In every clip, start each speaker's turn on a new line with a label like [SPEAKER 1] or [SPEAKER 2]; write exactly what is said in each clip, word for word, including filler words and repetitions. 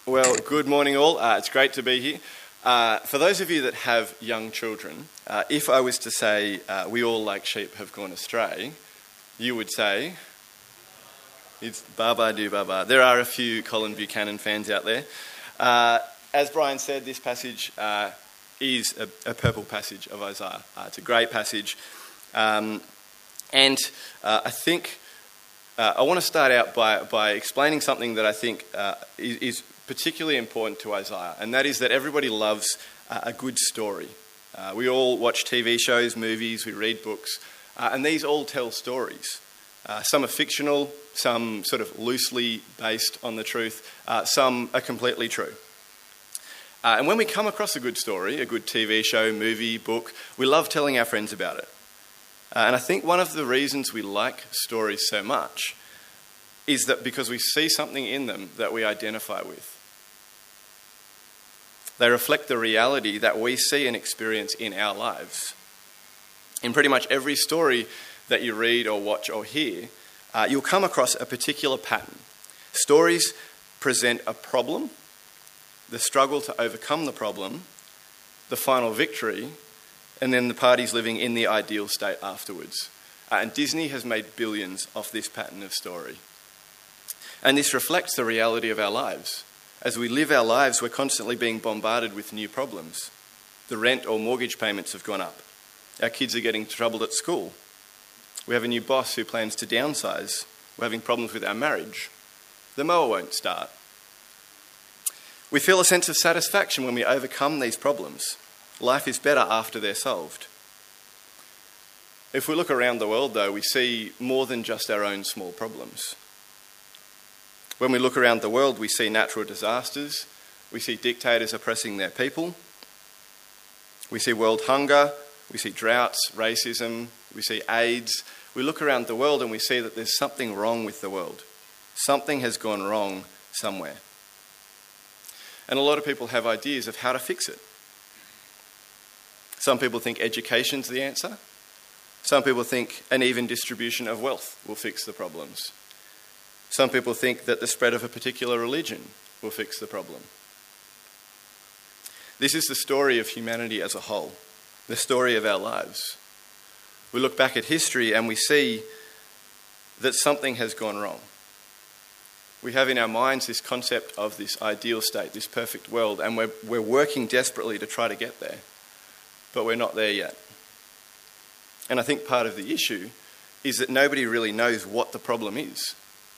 [SPEAKER 1] Well, good morning all. Uh, it's great to be here. Uh, for those of you that have young children, uh, if I was to say uh, we all like sheep have gone astray, you would say, it's ba-ba do ba-ba. There are a few Colin Buchanan fans out there. Uh, as Brian said, this passage uh, is a, a purple passage of Isaiah. Uh, it's a great passage. Um, and uh, I think uh, I want to start out by, by explaining something that I think uh, is, is particularly important to Isaiah, and that is that everybody loves uh, a good story. Uh, we all watch T V shows, movies, we read books, uh, and these all tell stories. Uh, some are fictional, some sort of loosely based on the truth, uh, some are completely true. Uh, and when we come across a good story, a good T V show, movie, book, we love telling our friends about it. Uh, and I think one of the reasons we like stories so much is that because we see something in them that we identify with. They reflect the reality that we see and experience in our lives. In pretty much every story that you read or watch or hear, uh, you'll come across a particular pattern. Stories present a problem, the struggle to overcome the problem, the final victory, and then the parties living in the ideal state afterwards. Uh, and Disney has made billions off this pattern of story. And this reflects the reality of our lives. As we live our lives, we're constantly being bombarded with new problems. The rent or mortgage payments have gone up. Our kids are getting troubled at school. We have a new boss who plans to downsize. We're having problems with our marriage. The mower won't start. We feel a sense of satisfaction when we overcome these problems. Life is better after they're solved. If we look around the world, though, we see more than just our own small problems. When we look around the world, we see natural disasters, we see dictators oppressing their people, we see world hunger, we see droughts, racism, we see AIDS. We look around the world and we see that there's something wrong with the world. Something has gone wrong somewhere. And a lot of people have ideas of how to fix it. Some people think education's the answer. Some people think an even distribution of wealth will fix the problems. Some people think that the spread of a particular religion will fix the problem. This is the story of humanity as a whole, the story of our lives. We look back at history and we see that something has gone wrong. We have in our minds this concept of this ideal state, this perfect world, and we're, we're working desperately to try to get there, but we're not there yet. And I think part of the issue is that nobody really knows what the problem is.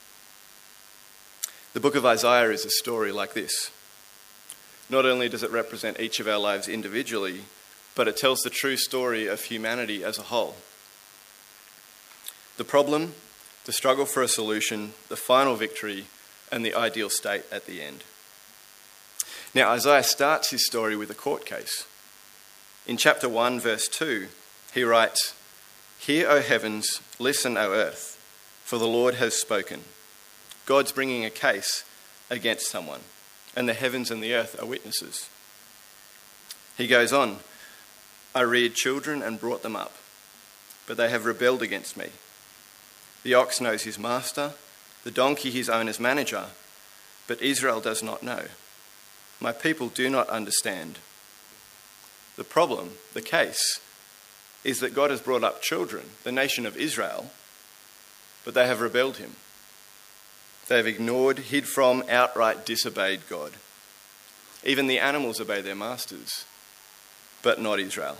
[SPEAKER 1] The book of Isaiah is a story like this. Not only does it represent each of our lives individually, but it tells the true story of humanity as a whole. The problem, the struggle for a solution, the final victory, and the ideal state at the end. Now, Isaiah starts his story with a court case. In chapter one, verse two, he writes, "Hear, O heavens, listen, O earth, for the Lord has spoken." God's bringing a case against someone, and the heavens and the earth are witnesses. He goes on, "I reared children and brought them up, but they have rebelled against me. The ox knows his master, the donkey his owner's manager, but Israel does not know. My people do not understand." The problem, the case, is that God has brought up children, the nation of Israel, but they have rebelled him. They have ignored, hid from, outright disobeyed God. Even the animals obey their masters, but not Israel.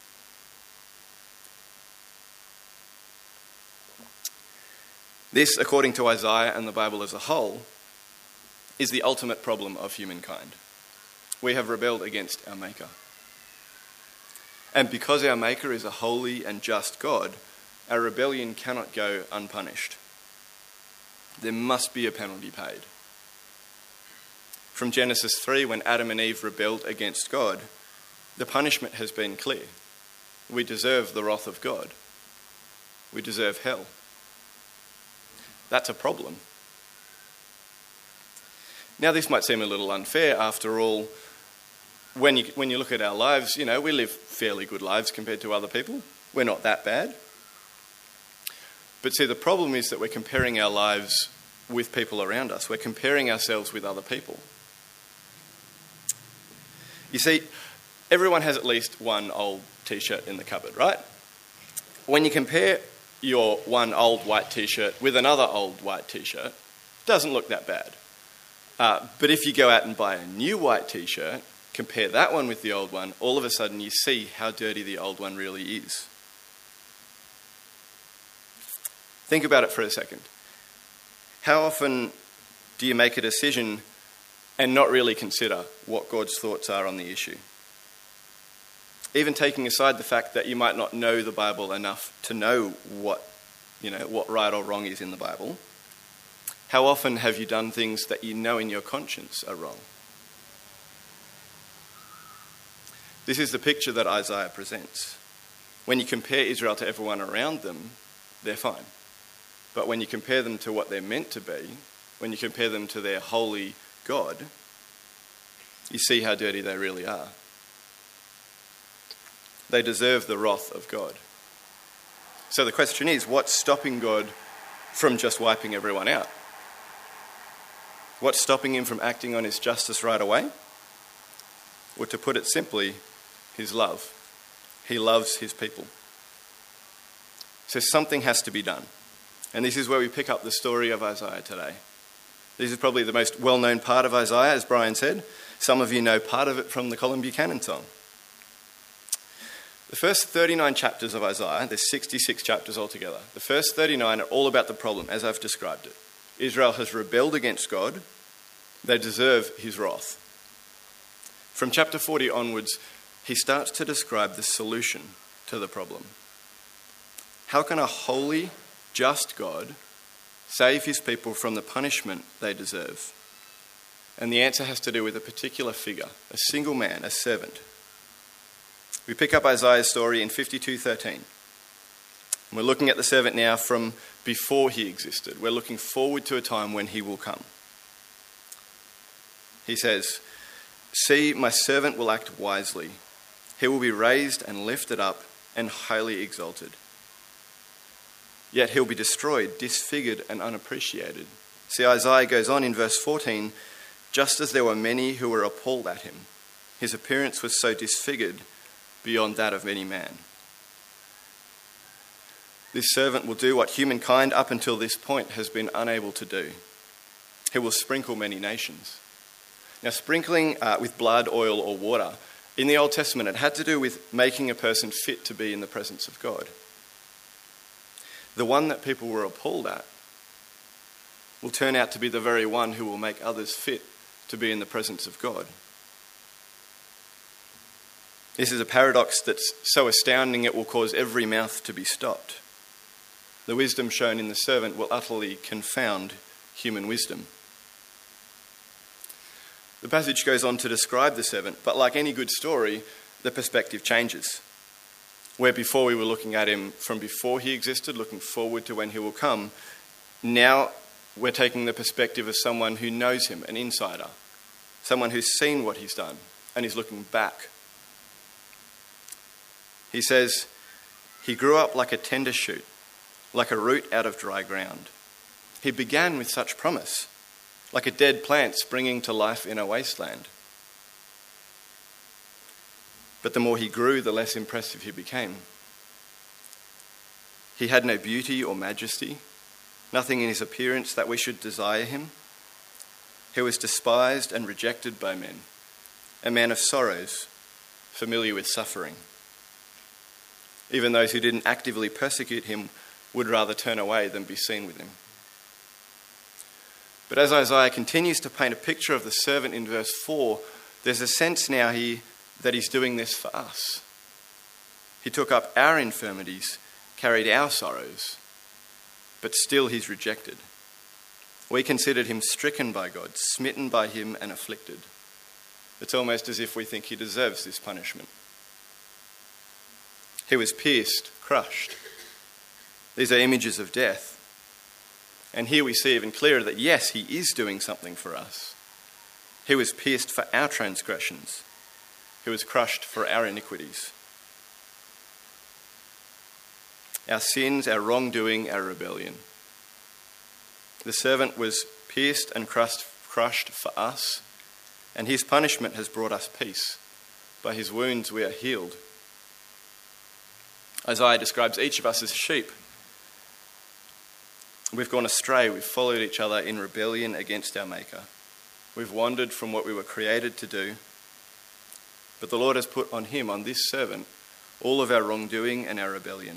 [SPEAKER 1] This, according to Isaiah and the Bible as a whole, is the ultimate problem of humankind. We have rebelled against our Maker. And because our Maker is a holy and just God, our rebellion cannot go unpunished. There must be a penalty paid. From Genesis three, when Adam and Eve rebelled against God, the punishment has been clear. We deserve the wrath of God. We deserve hell. That's a problem. Now, this might seem a little unfair. After all, when you, when you look at our lives, you know, we live fairly good lives compared to other people. We're not that bad. But see, the problem is that we're comparing our lives with people around us. We're comparing ourselves with other people. You see, everyone has at least one old t-shirt in the cupboard, right? When you compare your one old white t-shirt with another old white t-shirt, it doesn't look that bad. Uh, but if you go out and buy a new white t-shirt, compare that one with the old one, all of a sudden you see how dirty the old one really is. Think about it for a second. How often do you make a decision and not really consider what God's thoughts are on the issue? Even taking aside the fact that you might not know the Bible enough to know what, you know, what right or wrong is in the Bible, how often have you done things that you know in your conscience are wrong? This is the picture that Isaiah presents. When you compare Israel to everyone around them, they're fine. But when you compare them to what they're meant to be, when you compare them to their holy God, you see how dirty they really are. They deserve the wrath of God. So the question is, what's stopping God from just wiping everyone out? What's stopping him from acting on his justice right away? Or to put it simply, his love. He loves his people. So something has to be done. And this is where we pick up the story of Isaiah today. This is probably the most well-known part of Isaiah, as Brian said. Some of you know part of it from the Colin Buchanan song. The first thirty-nine chapters of Isaiah, there's sixty-six chapters altogether. The first thirty-nine are all about the problem, as I've described it. Israel has rebelled against God. They deserve his wrath. From chapter forty onwards, he starts to describe the solution to the problem. How can a holy, just God save his people from the punishment they deserve? And the answer has to do with a particular figure, a single man, a servant. We pick up Isaiah's story in fifty-two thirteen. We're looking at the servant now from before he existed. We're looking forward to a time when he will come. He says, "See, my servant will act wisely. He will be raised and lifted up and highly exalted. Yet he'll be destroyed, disfigured and unappreciated." See, Isaiah goes on in verse fourteen, "Just as there were many who were appalled at him, his appearance was so disfigured beyond that of any man." This servant will do what humankind up until this point has been unable to do. He will sprinkle many nations. Now, sprinkling uh, with blood, oil or water, in the Old Testament, it had to do with making a person fit to be in the presence of God. The one that people were appalled at will turn out to be the very one who will make others fit to be in the presence of God. This is a paradox that's so astounding it will cause every mouth to be stopped. The wisdom shown in the servant will utterly confound human wisdom. The passage goes on to describe the servant, but like any good story, the perspective changes. Where before we were looking at him from before he existed, looking forward to when he will come, now we're taking the perspective of someone who knows him, an insider, someone who's seen what he's done and is looking back. He says, "He grew up like a tender shoot, like a root out of dry ground. He began with such promise, like a dead plant springing to life in a wasteland. But the more he grew, the less impressive he became. He had no beauty or majesty, nothing in his appearance that we should desire him. He was despised and rejected by men, a man of sorrows, familiar with suffering. Even those who didn't actively persecute him would rather turn away than be seen with him." But as Isaiah continues to paint a picture of the servant in verse four, there's a sense now he, that he's doing this for us. He took up our infirmities, carried our sorrows, but still he's rejected. We considered him stricken by God, smitten by him and afflicted. It's almost as if we think he deserves this punishment. He was pierced, crushed. These are images of death. And here we see even clearer that yes, he is doing something for us. He was pierced for our transgressions. He was crushed for our iniquities. Our sins, our wrongdoing, our rebellion. The servant was pierced and crushed, crushed for us, and his punishment has brought us peace. By his wounds we are healed. Isaiah describes each of us as sheep. We've gone astray, we've followed each other in rebellion against our Maker. We've wandered from what we were created to do. But the Lord has put on him, on this servant, all of our wrongdoing and our rebellion.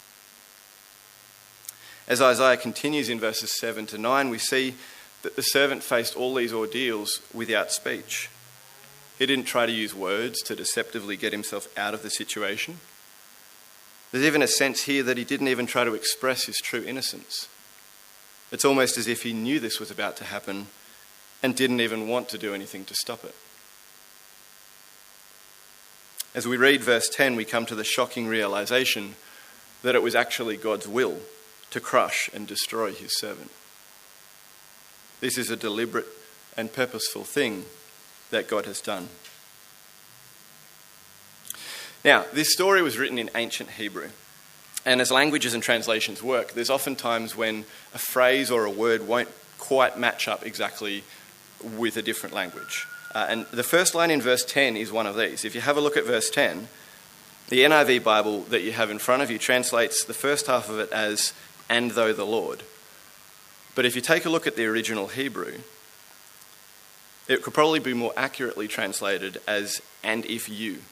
[SPEAKER 1] As Isaiah continues in verses seven to nine, we see that the servant faced all these ordeals without speech. He didn't try to use words to deceptively get himself out of the situation. There's even a sense here that he didn't even try to express his true innocence. It's almost as if he knew this was about to happen and didn't even want to do anything to stop it. As we read verse ten, we come to the shocking realization that it was actually God's will to crush and destroy his servant. This is a deliberate and purposeful thing that God has done. Now, this story was written in ancient Hebrew. And as languages and translations work, there's often times when a phrase or a word won't quite match up exactly with a different language. Uh, and the first line in verse ten is one of these. If you have a look at verse ten, the N I V Bible that you have in front of you translates the first half of it as, "and though the Lord." But if you take a look at the original Hebrew, it could probably be more accurately translated as, "and if you."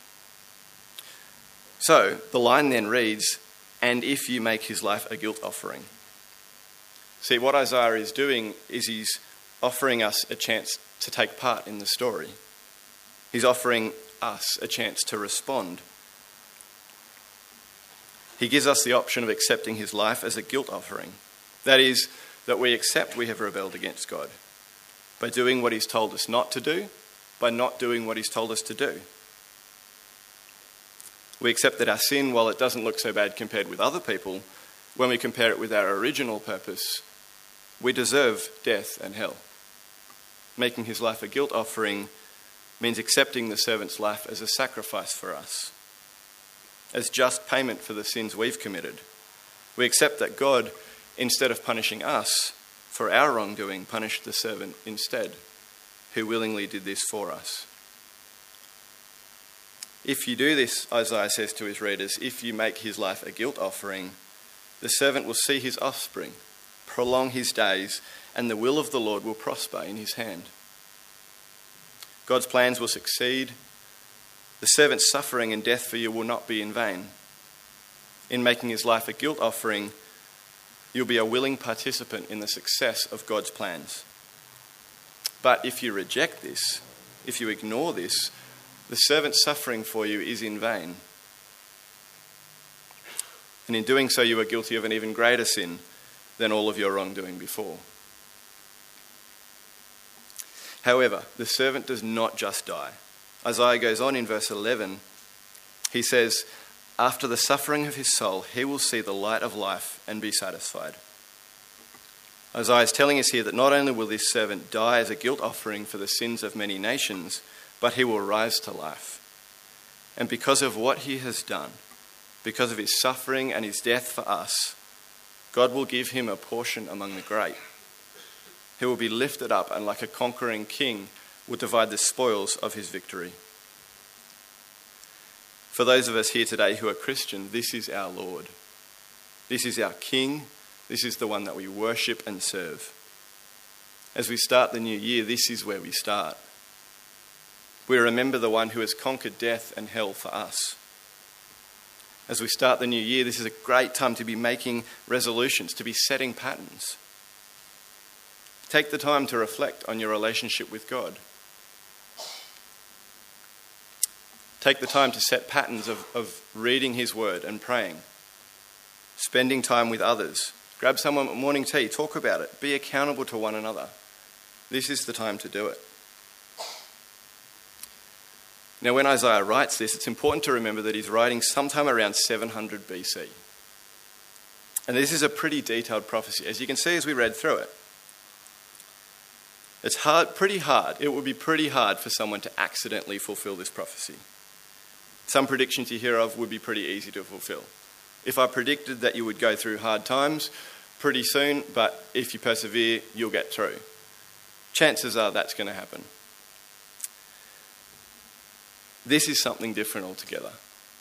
[SPEAKER 1] So the line then reads, "and if you make his life a guilt offering." See, what Isaiah is doing is he's offering us a chance to take part in the story. He's offering us a chance to respond. He gives us the option of accepting his life as a guilt offering. That is, that we accept we have rebelled against God by doing what he's told us not to do, by not doing what he's told us to do. We accept that our sin, while it doesn't look so bad compared with other people, when we compare it with our original purpose, we deserve death and hell. Making his life a guilt offering means accepting the servant's life as a sacrifice for us, as just payment for the sins we've committed. We accept that God, instead of punishing us for our wrongdoing, punished the servant instead, who willingly did this for us. If you do this, Isaiah says to his readers, if you make his life a guilt offering, the servant will see his offspring, prolong his days, and the will of the Lord will prosper in his hand. God's plans will succeed. The servant's suffering and death for you will not be in vain. In making his life a guilt offering, you'll be a willing participant in the success of God's plans. But if you reject this, if you ignore this, the servant's suffering for you is in vain. And in doing so, you are guilty of an even greater sin than all of your wrongdoing before. However, the servant does not just die. Isaiah goes on in verse eleven. He says, after the suffering of his soul, he will see the light of life and be satisfied. Isaiah is telling us here that not only will this servant die as a guilt offering for the sins of many nations, but he will rise to life. And because of what he has done, because of his suffering and his death for us, God will give him a portion among the great. He will be lifted up and like a conquering king will divide the spoils of his victory. For those of us here today who are Christian, this is our Lord. This is our King. This is the one that we worship and serve. As we start the new year, this is where we start. We remember the one who has conquered death and hell for us. As we start the new year, this is a great time to be making resolutions, to be setting patterns. Take the time to reflect on your relationship with God. Take the time to set patterns of, of reading his word and praying. Spending time with others. Grab someone at morning tea, talk about it. Be accountable to one another. This is the time to do it. Now, when Isaiah writes this, it's important to remember that he's writing sometime around seven hundred B C. And this is a pretty detailed prophecy, as you can see as we read through it. It's hard, pretty hard. It would be pretty hard for someone to accidentally fulfill this prophecy. Some predictions you hear of would be pretty easy to fulfill. If I predicted that you would go through hard times pretty soon, but if you persevere, you'll get through. Chances are that's going to happen. This is something different altogether.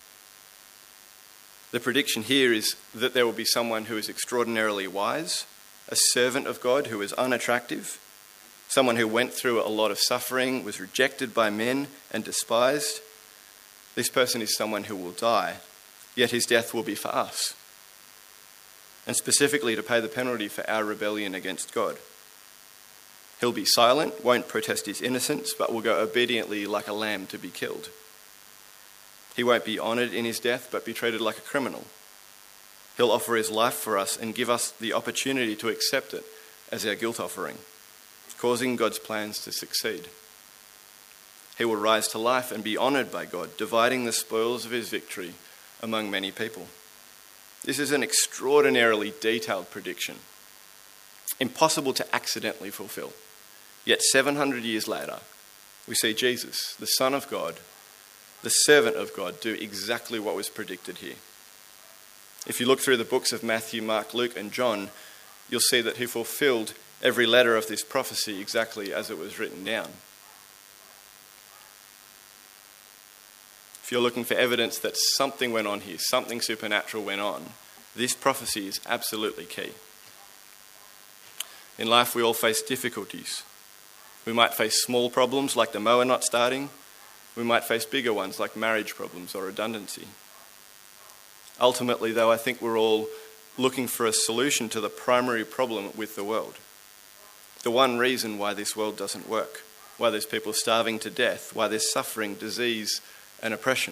[SPEAKER 1] The prediction here is that there will be someone who is extraordinarily wise, a servant of God who is unattractive, someone who went through a lot of suffering, was rejected by men and despised. This person is someone who will die, yet his death will be for us, and specifically to pay the penalty for our rebellion against God. He'll be silent, won't protest his innocence, but will go obediently like a lamb to be killed. He won't be honoured in his death, but be treated like a criminal. He'll offer his life for us and give us the opportunity to accept it as our guilt offering, causing God's plans to succeed. He will rise to life and be honoured by God, dividing the spoils of his victory among many people. This is an extraordinarily detailed prediction, impossible to accidentally fulfill. Yet seven hundred years later, we see Jesus, the Son of God, the servant of God, do exactly what was predicted here. If you look through the books of Matthew, Mark, Luke, and John, you'll see that he fulfilled every letter of this prophecy exactly as it was written down. If you're looking for evidence that something went on here, something supernatural went on, this prophecy is absolutely key. In life, we all face difficulties. We might face small problems like the mower not starting. We might face bigger ones like marriage problems or redundancy. Ultimately, though, I think we're all looking for a solution to the primary problem with the world. The one reason why this world doesn't work, why there's people starving to death, why there's suffering, disease, and oppression.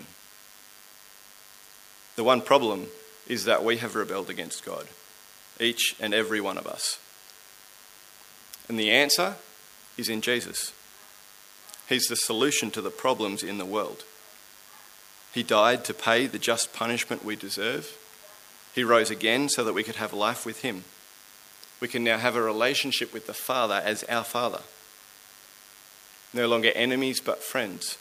[SPEAKER 1] The one problem is that we have rebelled against God, each and every one of us. And the answer is in Jesus. He's the solution to the problems in the world. He died to pay the just punishment we deserve. He rose again so that we could have life with him. We can now have a relationship with the Father as our Father. No longer enemies, but friends.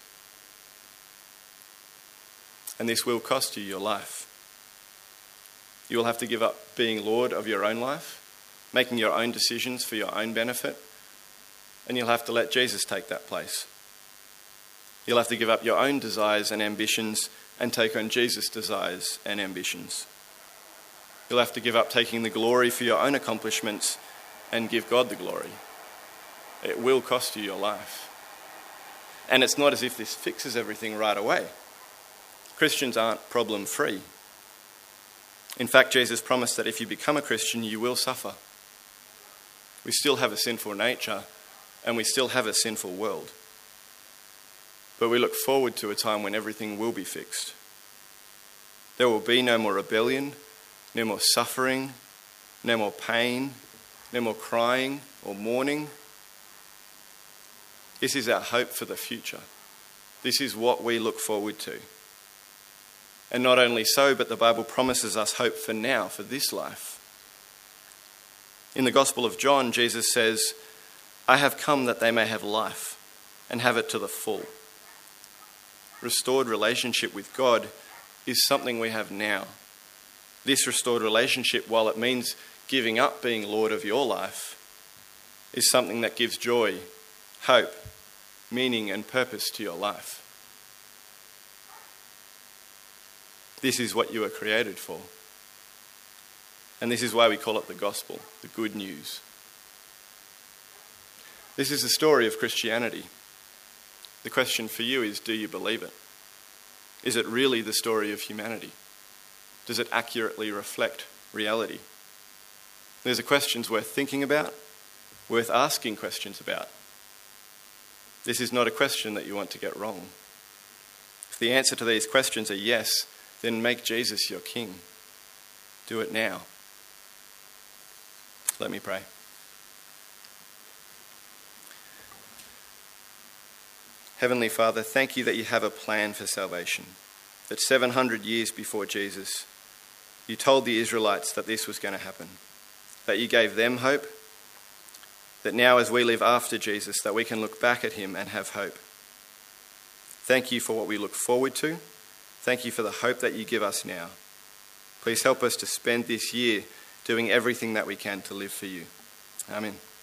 [SPEAKER 1] And this will cost you your life. You will have to give up being Lord of your own life, making your own decisions for your own benefit, and you'll have to let Jesus take that place. You'll have to give up your own desires and ambitions and take on Jesus' desires and ambitions. You'll have to give up taking the glory for your own accomplishments and give God the glory. It will cost you your life. And it's not as if this fixes everything right away. Christians aren't problem-free. In fact, Jesus promised that if you become a Christian, you will suffer. We still have a sinful nature, and we still have a sinful world. But we look forward to a time when everything will be fixed. There will be no more rebellion, no more suffering, no more pain, no more crying or mourning. This is our hope for the future. This is what we look forward to. And not only so, but the Bible promises us hope for now, for this life. In the Gospel of John, Jesus says, "I have come that they may have life and have it to the full." Restored relationship with God is something we have now. This restored relationship, while it means giving up being Lord of your life, is something that gives joy, hope, meaning, and purpose to your life. This is what you were created for. And this is why we call it the gospel, the good news. This is the story of Christianity. The question for you is, do you believe it? Is it really the story of humanity? Does it accurately reflect reality? These are questions worth thinking about, worth asking questions about. This is not a question that you want to get wrong. If the answer to these questions are yes, then make Jesus your King. Do it now. Let me pray. Heavenly Father, thank you that you have a plan for salvation, that seven hundred years before Jesus, you told the Israelites that this was going to happen, that you gave them hope, that now as we live after Jesus, that we can look back at him and have hope. Thank you for what we look forward to. Thank you for the hope that you give us now. Please help us to spend this year doing everything that we can to live for you. Amen.